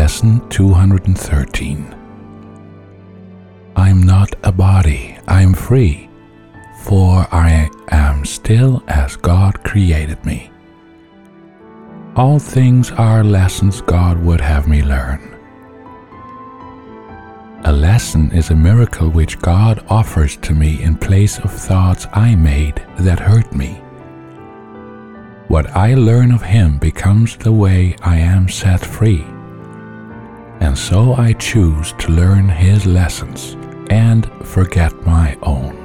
Lesson 213. I'm not a body, I'm free, for I am still as God created me. All things are lessons God would have me learn. A lesson is a miracle which God offers to me in place of thoughts I made that hurt me. What I learn of Him becomes the way I am set free, and so I choose to learn His lessons and forget my own.